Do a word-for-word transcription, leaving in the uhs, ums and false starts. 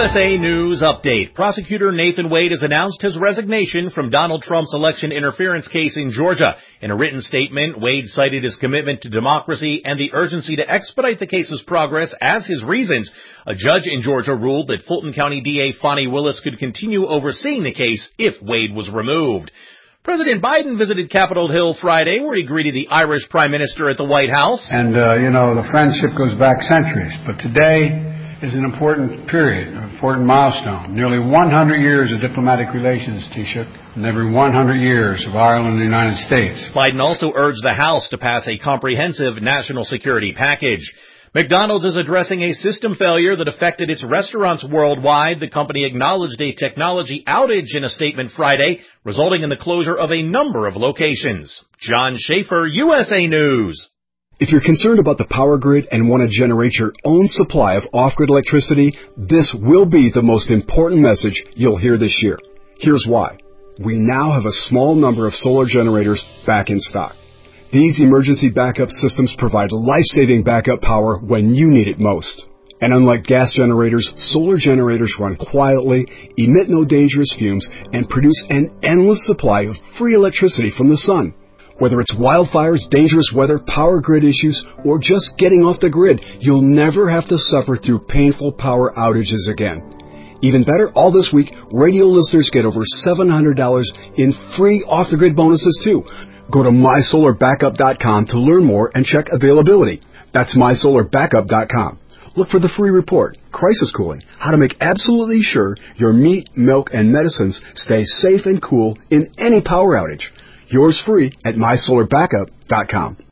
S A News Update. Prosecutor Nathan Wade has announced his resignation from Donald Trump's election interference case in Georgia. In a written statement, Wade cited his commitment to democracy and the urgency to expedite the case's progress as his reasons. A judge in Georgia ruled that Fulton County D A Fani Willis could continue overseeing the case if Wade was removed. President Biden visited Capitol Hill Friday, where he greeted the Irish Prime Minister at the White House. And, uh, you know, the friendship goes back centuries, but today is an important period, an important milestone. Nearly one hundred years of diplomatic relations, Taoiseach, and every one hundred years of Ireland and the United States. Biden also urged the House to pass a comprehensive national security package. McDonald's is addressing a system failure that affected its restaurants worldwide. The company acknowledged a technology outage in a statement Friday, resulting in the closure of a number of locations. John Schaefer, U S A News. If you're concerned about the power grid and want to generate your own supply of off-grid electricity, this will be the most important message you'll hear this year. Here's why. We now have a small number of solar generators back in stock. These emergency backup systems provide life-saving backup power when you need it most. And unlike gas generators, solar generators run quietly, emit no dangerous fumes, and produce an endless supply of free electricity from the sun. Whether it's wildfires, dangerous weather, power grid issues, or just getting off the grid, you'll never have to suffer through painful power outages again. Even better, all this week, radio listeners get over seven hundred dollars in free off-the-grid bonuses too. Go to my solar backup dot com to learn more and check availability. That's my solar backup dot com. Look for the free report, Crisis Cooling, how to make absolutely sure your meat, milk, and medicines stay safe and cool in any power outage. Yours free at my solar backup dot com.